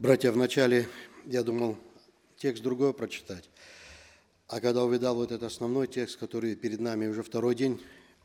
Братья, вначале я думал текст другой прочитать, а когда увидал вот этот основной текст, который перед нами уже второй день,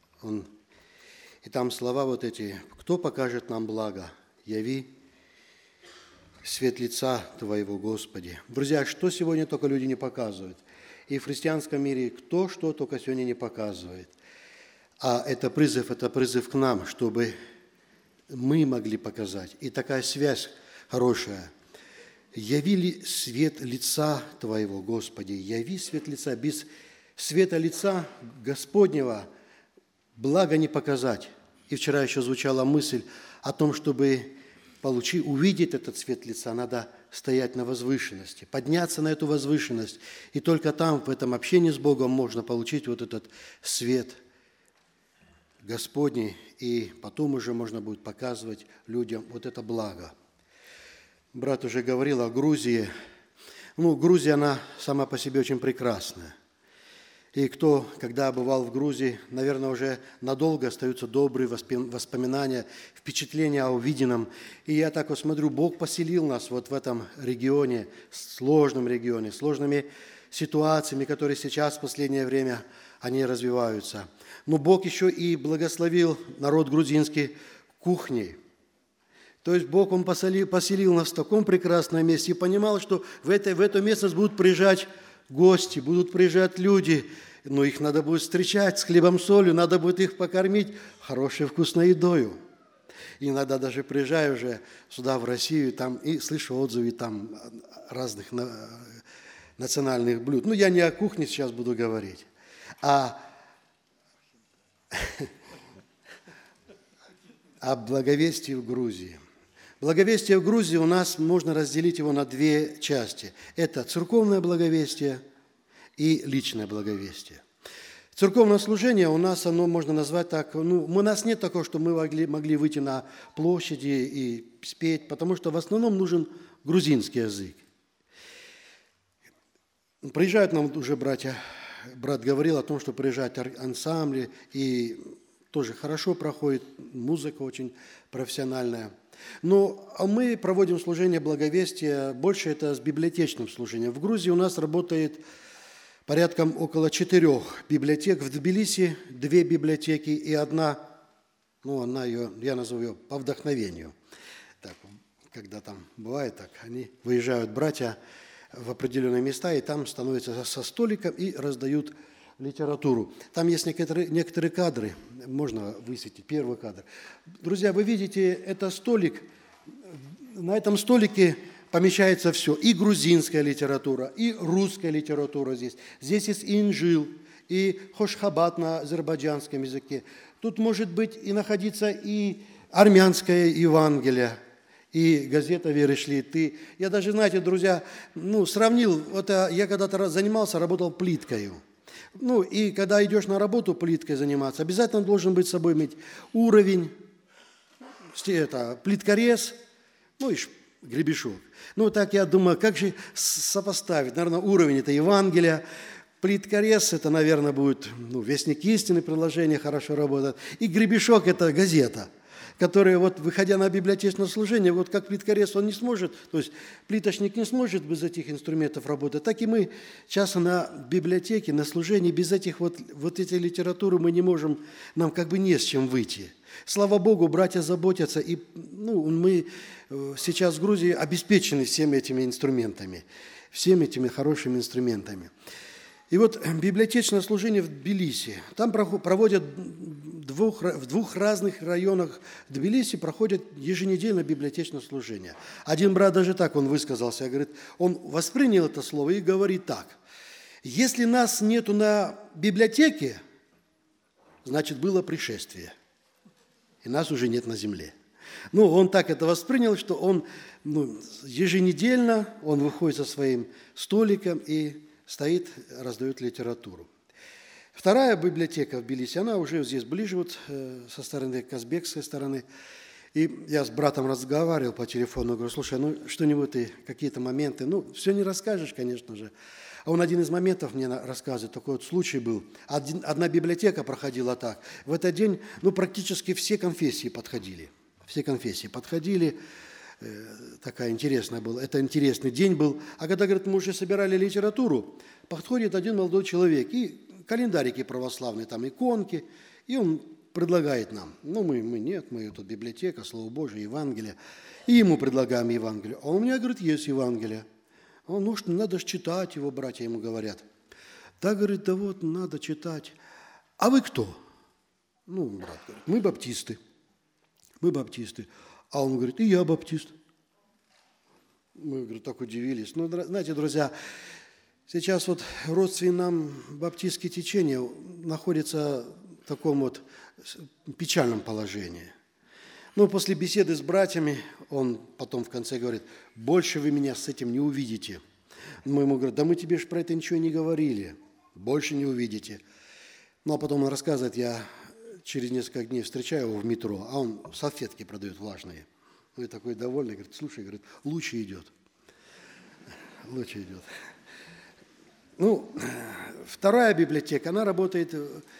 и там слова вот эти: «Кто покажет нам благо? Яви свет лица Твоего, Господи». Друзья, что сегодня только люди не показывают? И в христианском мире кто что только сегодня не показывает. А это призыв к нам, чтобы мы могли показать. И такая связь хорошая. «Яви свет лица Твоего, Господи». Яви свет лица. Без света лица Господнего блага не показать. И вчера еще звучала мысль о том, чтобы увидеть этот свет лица, надо стоять на возвышенности, подняться на эту возвышенность. И только там, в этом общении с Богом, можно получить вот этот свет Господний, и потом уже можно будет показывать людям вот это благо. Брат уже говорил о Грузии. Грузия, она сама по себе очень прекрасная. И кто, когда бывал в Грузии, наверное, уже надолго остаются добрые воспоминания, впечатления о увиденном. И я так вот смотрю, Бог поселил нас вот в этом регионе, сложными ситуациями, которые сейчас в последнее время они развиваются. Но Бог еще и благословил народ грузинский кухней. То есть Бог, Он поселил нас в таком прекрасном месте и понимал, что в эту местность будут приезжать гости, будут приезжать люди, но их надо будет встречать с хлебом, солью, надо будет их покормить хорошей вкусной едою. И иногда даже приезжаю уже сюда, в Россию, там, и слышу отзывы там разных национальных блюд. Я не о кухне сейчас буду говорить, а о благовестии в Грузии. Благовестие в Грузии у нас можно разделить его на две части. Это церковное благовестие и личное благовестие. Церковное служение у нас, оно можно назвать так, у нас нет такого, что мы могли выйти на площади и спеть, потому что в основном нужен грузинский язык. Приезжают нам уже братья, брат говорил о том, что приезжают ансамбли, и тоже хорошо проходит, музыка очень профессиональная. Но мы проводим служение благовестия, больше это с библиотечным служением. В Грузии у нас работает порядком около 4 библиотек. В Тбилиси 2 библиотеки и одна, я назову ее по вдохновению. Так, когда там бывает так, они выезжают, братья, в определенные места, и там становятся со столиком и раздают литературу. Там есть некоторые кадры, можно высветить, первый кадр. Друзья, вы видите, это столик, на этом столике помещается все, и грузинская литература, и русская литература здесь. Здесь есть и инжил, и хошхабад на азербайджанском языке. Тут может быть и находиться и армянское Евангелие, и газета «Веры шли ты». Я даже, знаете, друзья, сравнил, я когда-то занимался, работал плиткою. И когда идешь на работу плиткой заниматься, обязательно должен быть с собой иметь уровень, плиткорез, и гребешок. Так я думаю, как же сопоставить? Наверное, уровень – это Евангелие, плиткорез – это, наверное, будет Вестник истины, приложение хорошо работает, и гребешок – это газета, которая, выходя на библиотечное служение, как плиткорез он не сможет, то есть плиточник не сможет без этих инструментов работать, так и мы часто на библиотеке, на служении без этой литературы мы не можем, нам не с чем выйти. Слава Богу, братья заботятся, и мы сейчас в Грузии обеспечены всеми этими инструментами, всеми этими хорошими инструментами. И библиотечное служение в Тбилиси, там проводят в 2 разных районах Тбилиси проходят еженедельно библиотечное служение. Один брат даже так, он высказался, говорит, он воспринял это слово и говорит так: если нас нету на библиотеке, значит было пришествие, и нас уже нет на земле. Он так это воспринял, что он еженедельно он выходит со своим столиком и стоит, раздает литературу. Вторая библиотека в Тбилиси, она уже здесь ближе, со стороны казбекской стороны. И я с братом разговаривал по телефону, говорю, слушай, что-нибудь ты, какие-то моменты, все не расскажешь, конечно же. А он один из моментов мне рассказывает, такой случай был. Одна библиотека проходила так. В этот день, практически все конфессии подходили. Все конфессии подходили. такая интересная была. Это интересный день был. А когда, говорит, мы уже собирали литературу, подходит один молодой человек, и календарики православные, там иконки, и он предлагает нам. Ну, мы нет, мы тут библиотека, Слово Божие, Евангелие. И ему предлагаем Евангелие. А у меня, говорит, есть Евангелие. Он, ну, что надо же читать его, братья ему говорят. Да, говорит, да вот, надо читать. А вы кто? Ну, брат говорит, мы баптисты. Мы баптисты. А он говорит, и я баптист. Мы, говорит, так удивились. Ну, знаете, друзья, сейчас вот родственные нам баптистские течения находятся в таком вот печальном положении. Но после беседы с братьями, он потом в конце говорит, больше вы меня с этим не увидите. Мы ему говорим, да мы тебе же про это ничего не говорили, больше не увидите. Ну, а потом он рассказывает, я через несколько дней встречаю его в метро, а он салфетки продает влажные. Ну, и такой довольный, говорит, слушай, говорит, лучше идет. Лучше идет. Ну, вторая библиотека, она работает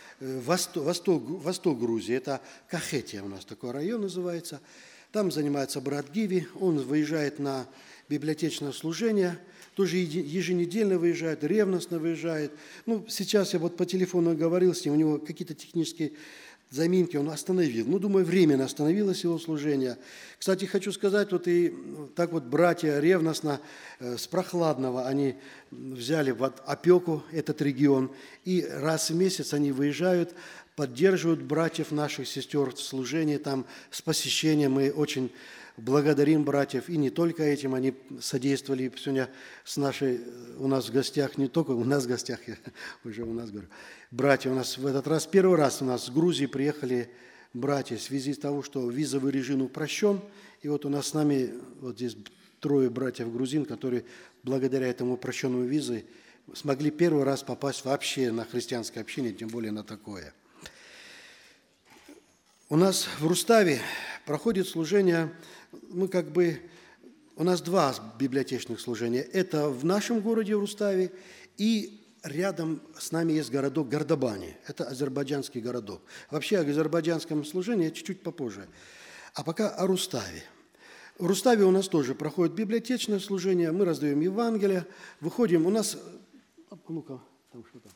восток Грузии, это Кахетия у нас такой район называется. Там занимается брат Гиви, он выезжает на библиотечное служение, тоже еженедельно выезжает, ревностно выезжает. Ну, сейчас я вот по телефону говорил с ним, у него какие-то технические заминки он остановил. Ну, думаю, временно остановилось его служение. Кстати, хочу сказать, вот и так вот братья ревностно с Прохладного, они взяли в опеку этот регион, и раз в месяц они выезжают, поддерживают братьев наших сестер в служении, там с посещением. Мы очень благодарим братьев, и не только этим, они содействовали сегодня с нашей, у нас в гостях, не только у нас в гостях, я уже у нас говорю, братья у нас в этот раз, первый раз у нас с Грузии приехали братья в связи с того, что визовый режим упрощен, и вот у нас с нами вот здесь 3 братьев-грузин, которые благодаря этому упрощенному визы смогли первый раз попасть вообще на христианское общение, тем более на такое. У нас в Руставе проходит служение, у нас 2 библиотечных служения. Это в нашем городе в Руставе, и рядом с нами есть городок Гордобани. Это азербайджанский городок. Вообще о азербайджанском служении чуть-чуть попозже. А пока о Руставе. В Руставе у нас тоже проходит библиотечное служение, мы раздаем Евангелие, выходим, у нас... Ну-ка, там что-то.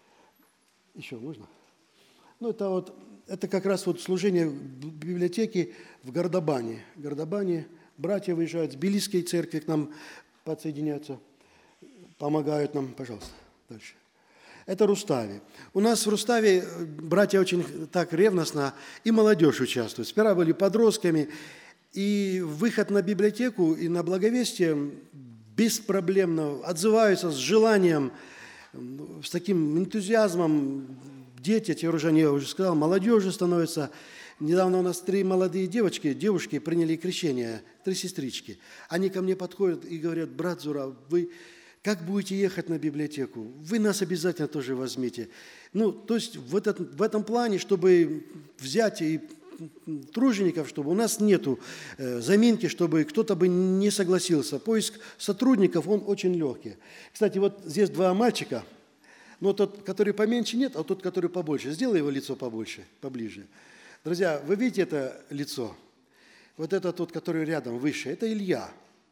Еще можно? Ну, это как раз вот служение библиотеки в Гордобане. В Гордобане братья выезжают с Тбилисской церкви к нам подсоединяются, помогают нам. Пожалуйста, дальше. Это Руставе. У нас в Руставе братья очень так ревностно, и молодежь участвует. Сперва были подростками, и выход на библиотеку и на благовестие беспроблемно отзываются с желанием, с таким энтузиазмом. Дети, я уже сказал, молодежи становятся. Недавно у нас 3 молодые девушки приняли крещение, 3 сестрички. Они ко мне подходят и говорят, брат Зура, вы как будете ехать на библиотеку? Вы нас обязательно тоже возьмите. Ну, то есть в этом плане, чтобы взять и тружеников, чтобы у нас нету заминки, чтобы кто-то бы не согласился. Поиск сотрудников, он очень легкий. Кстати, вот здесь 2 мальчика, но тот, который поменьше, нет, а тот, который побольше. Сделай его лицо побольше, поближе. Друзья, вы видите это лицо? Вот это тот, который рядом, выше, это Илья.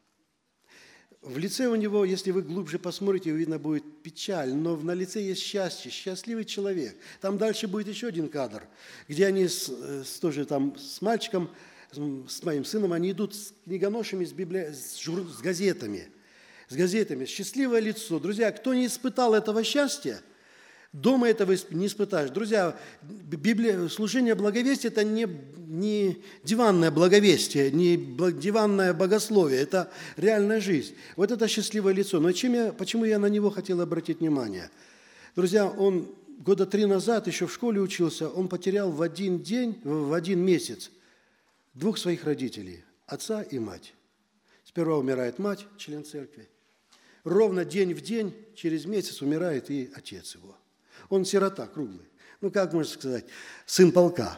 В лице у него, если вы глубже посмотрите, видно будет печаль, но на лице есть счастье, счастливый человек. Там дальше будет еще один кадр, где они тоже там с мальчиком, с моим сыном, они идут с книгоношами, с газетами. С газетами. Счастливое лицо. Друзья, кто не испытал этого счастья, дома этого не испытаешь. Друзья, служение благовестия – это не диванное благовестие, не диванное богословие, это реальная жизнь. Вот это счастливое лицо. Но почему я на него хотел обратить внимание? Друзья, он 3 года назад, еще в школе учился, он потерял в один месяц 2 своих родителей, отца и мать. Сперва умирает мать, член церкви. Ровно день в день, через месяц умирает и отец его. Он сирота круглый. Ну, как можно сказать, сын полка.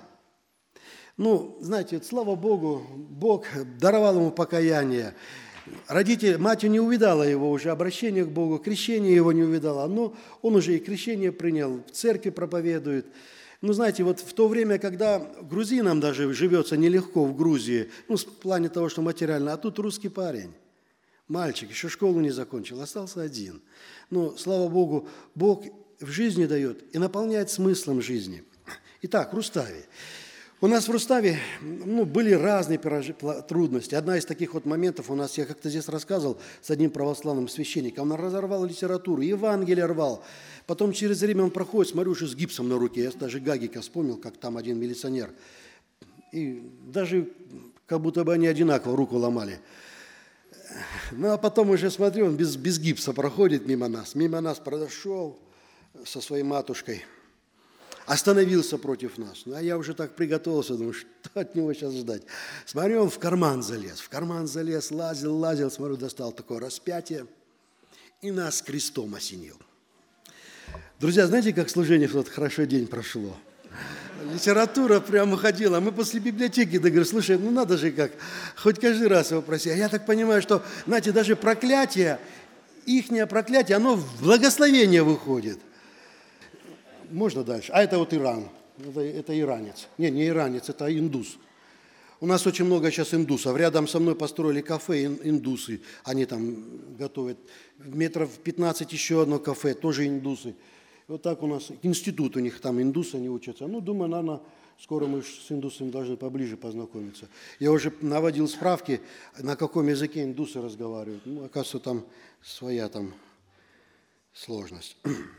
Ну, знаете, слава Богу, Бог даровал ему покаяние. Мать не увидала его уже, обращение к Богу, крещение его не увидала. Но он уже и крещение принял, в церкви проповедует. Ну, знаете, вот в то время, когда грузинам даже живется нелегко в Грузии, ну, в плане того, что материально, а тут русский парень, мальчик, еще школу не закончил, остался один. Но, слава Богу, Бог в жизни дает и наполняет смыслом жизни. Итак, Рустави. У нас в Руставе были разные трудности. Одна из таких вот моментов у нас, я как-то здесь рассказывал с одним православным священником, он разорвал литературу, Евангелие рвал. Потом через время он проходит, смотрю, уже с гипсом на руке. Я даже Гагика вспомнил, как там один милиционер. И даже как будто бы они одинаково руку ломали. Ну, а потом уже смотрю, он без гипса проходит мимо нас. Мимо нас прошел со своей матушкой. Остановился против нас. Ну, а я уже так приготовился, думаю, что от него сейчас ждать. Смотрю, он в карман залез, лазил, смотрю, достал такое распятие и нас крестом осенил. Друзья, знаете, как служение в тот хороший день прошло? Литература прямо ходила. Мы после библиотеки, да, говорю, слушай, ну надо же как, хоть каждый раз его проси. А я так понимаю, что, знаете, даже проклятие, ихнее проклятие, оно в благословение выходит. Можно дальше? А это вот Иран. Это иранец. Не иранец, это индус. У нас очень много сейчас индусов. Рядом со мной построили кафе индусы. Они там готовят. Метров 15 еще одно кафе, тоже индусы. Вот так у нас институт у них, там индусы, они учатся. Ну, думаю, наверное, скоро мы с индусами должны поближе познакомиться. Я уже наводил справки, на каком языке индусы разговаривают. Ну, оказывается, там своя там сложность.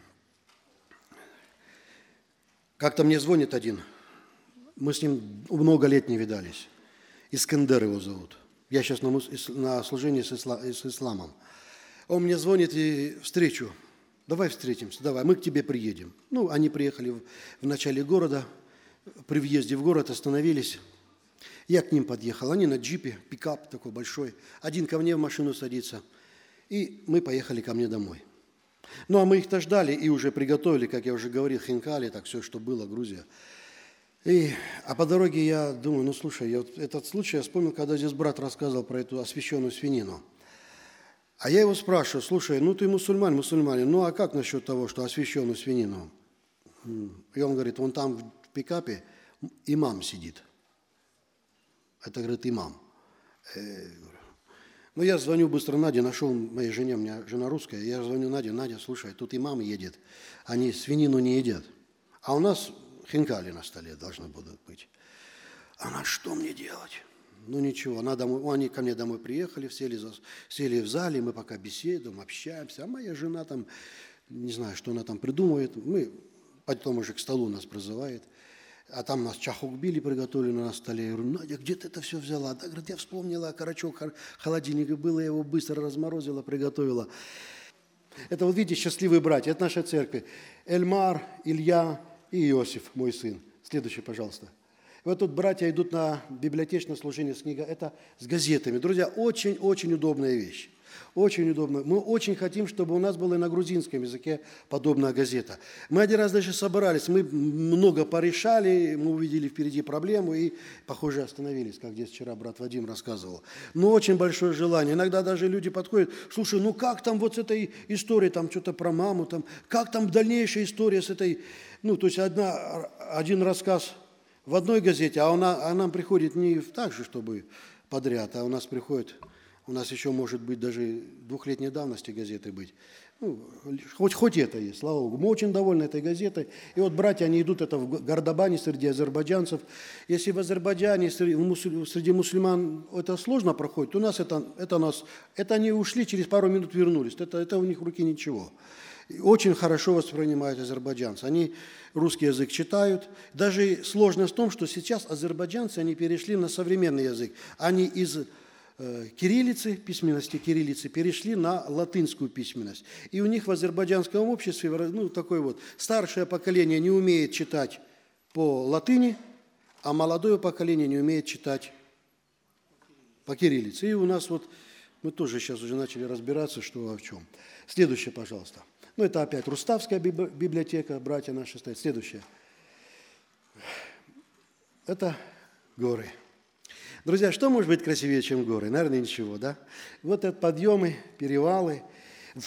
Как-то мне звонит один, мы с ним много лет не видались. Искандер его зовут. Я сейчас на служении с исламом. Он мне звонит и встречу. Давай встретимся, давай, мы к тебе приедем. Ну, они приехали в начале города, при въезде в город остановились. Я к ним подъехал, они на джипе, пикап такой большой. Один ко мне в машину садится, и мы поехали ко мне домой. Ну, а мы их-то ждали и уже приготовили, как я уже говорил, хинкали, так все, что было, Грузия. А по дороге я думаю, ну, слушай, этот случай я вспомнил, когда здесь брат рассказывал про эту освященную свинину. А я его спрашиваю, слушай, ну, ты мусульманин, ну, а как насчет того, что освященную свинину? И он говорит, вон там в пикапе имам сидит. Это, говорит, имам. Ну, я звоню быстро Наде, нашел моей жене, у меня жена русская, я звоню Наде, Надя, слушай, тут имам едет, они свинину не едят, а у нас хинкали на столе должны будут быть. Она, что мне делать? Ну, ничего, они ко мне домой приехали, сели в зале, мы пока беседуем, общаемся, а моя жена там, не знаю, что она там придумывает, потом уже к столу нас призывает. А там нас чахукбили приготовили на столе. Я говорю, Надя, где ты это все взяла? Да, говорит, я вспомнила, карачок холодильника было, я его быстро разморозила, приготовила. Это вот видите, счастливые братья, это наша церковь. Эльмар, Илья и Иосиф, мой сын. Следующий, пожалуйста. Вот тут братья идут на библиотечное служение с книгой. Это с газетами. Друзья, очень-очень удобная вещь. Очень удобно. Мы очень хотим, чтобы у нас была и на грузинском языке подобная газета. Мы один раз даже собрались, мы много порешали, мы увидели впереди проблему и, похоже, остановились, как здесь вчера брат Вадим рассказывал. Но очень большое желание. Иногда даже люди подходят, слушай, ну как там вот с этой историей, там что-то про маму, там, как там дальнейшая история с этой, ну, то есть один рассказ в одной газете, а нам приходит не так же, чтобы подряд, а у нас приходит... У нас еще, может быть, даже 2-летней давности газеты быть. Ну, хоть это есть, слава Богу. Мы очень довольны этой газетой. И вот братья, они идут это в Гордобане среди азербайджанцев. Если в Азербайджане среди мусульман это сложно проходит, то у нас это они ушли, через пару минут вернулись. Это у них в руке ничего. И очень хорошо воспринимают азербайджанцы. Они русский язык читают. Даже сложность в том, что сейчас азербайджанцы, они перешли на современный язык. Они из... кириллицы, письменности кириллицы, перешли на латынскую письменность. И у них в азербайджанском обществе, ну, такое вот, старшее поколение не умеет читать по латыни, а молодое поколение не умеет читать по кириллице. И у нас вот, мы тоже сейчас уже начали разбираться, что о чем. Следующее, пожалуйста. Ну, это опять Руставская библиотека, братья наши стоят. Следующее. Это горы. Друзья, что может быть красивее, чем горы? Наверное, ничего, да? Вот это подъемы, перевалы.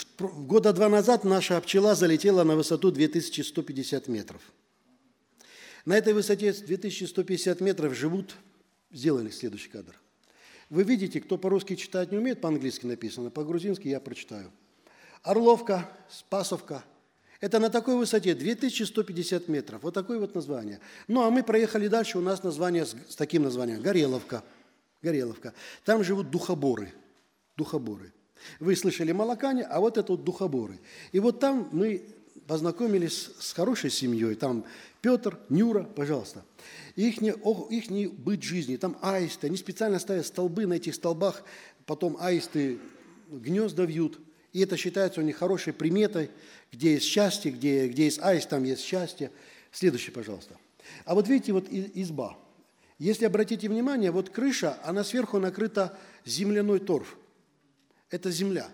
Года 2 назад наша пчела залетела на высоту 2150 метров. На этой высоте 2150 метров живут, сделали следующий кадр. Вы видите, кто по-русски читать не умеет, по-английски написано, по-грузински я прочитаю. Орловка, Спасовка. Это на такой высоте 2150 метров. Вот такое вот название. Ну, а мы проехали дальше, у нас название с таким названием. Гореловка. Гореловка. Там живут духоборы. Духоборы. Вы слышали Малакане, а вот это вот духоборы. И вот там мы познакомились с хорошей семьей. Там Петр, Нюра, пожалуйста. Ихний быт жизни. Там аисты. Они специально ставят столбы, на этих столбах потом аисты гнезда вьют. И это считается у них хорошей приметой, где есть счастье, где есть аист, там есть счастье. Следующий, пожалуйста. А вот видите, вот изба. Если обратите внимание, вот крыша, она сверху накрыта земляной торф. Это земля.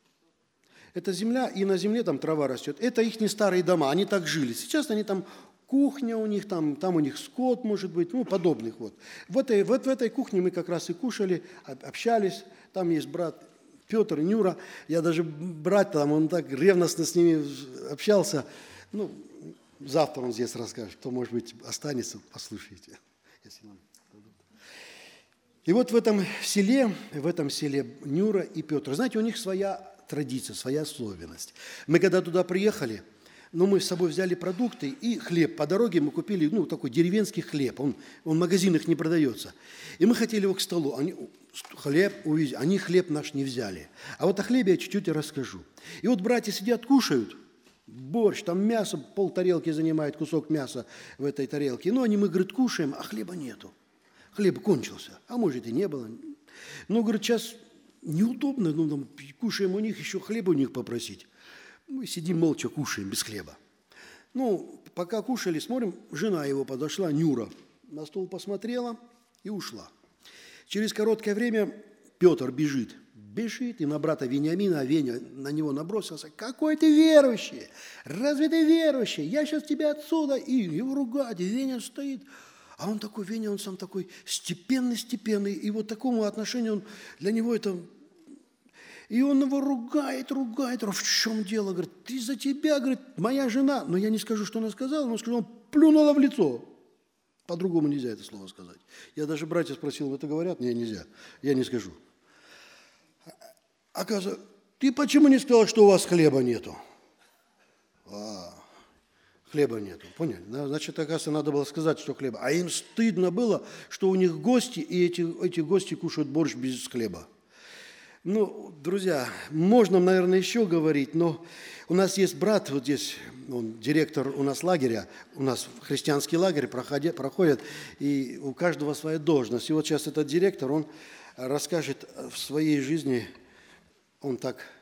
Это земля, и на земле там трава растет. Это их не старые дома, они так жили. Сейчас они там, кухня у них, там у них скот, может быть, ну, подобных вот. В этой кухне мы как раз и кушали, общались. Там есть брат Петр, Нюра. Я даже брат там, он так ревностно с ними общался. Ну, завтра он здесь расскажет, кто, может быть, останется, послушайте. Если нам дадут. И вот в этом селе Нюра и Петр, знаете, у них своя традиция, своя особенность. Мы когда туда приехали, мы с собой взяли продукты и хлеб. По дороге мы купили, такой деревенский хлеб. Он в магазинах не продается. И мы хотели его к столу. Они хлеб наш не взяли. А вот о хлебе я чуть-чуть расскажу. И вот братья сидят, кушают. Борщ, там мясо, полтарелки занимает кусок мяса в этой тарелке. Мы, говорит, кушаем, а хлеба нету. Хлеб кончился, а может и не было. Говорит, сейчас неудобно, кушаем у них, еще хлеба у них попросить. Мы сидим молча, кушаем без хлеба. Пока кушали, смотрим, жена его подошла, Нюра, на стол посмотрела и ушла. Через короткое время Петр бежит и на брата Вениамина, а Веня на него набросился. «Какой ты верующий! Разве ты верующий? Я сейчас тебя отсюда!» И его ругать, и Веня стоит. А он такой, Веня, он сам такой степенный, и вот такому отношению для него это... И он его ругает, в чем дело? Говорит, из-за тебя, говорит, моя жена, но я не скажу, что она сказала, но скажу, он плюнула в лицо. По-другому нельзя это слово сказать. Я даже братья спросил, это говорят? Нет, нельзя, я не скажу. Оказывается, ты почему не сказал, что у вас хлеба нету? Хлеба нету, поняли? Значит, оказывается, надо было сказать, что хлеба. А им стыдно было, что у них гости, и эти гости кушают борщ без хлеба. Друзья, можно, наверное, еще говорить, но у нас есть брат, вот здесь, он директор у нас лагеря, у нас христианский лагерь проходит, и у каждого своя должность. И вот сейчас этот директор, он расскажет в своей жизни, он так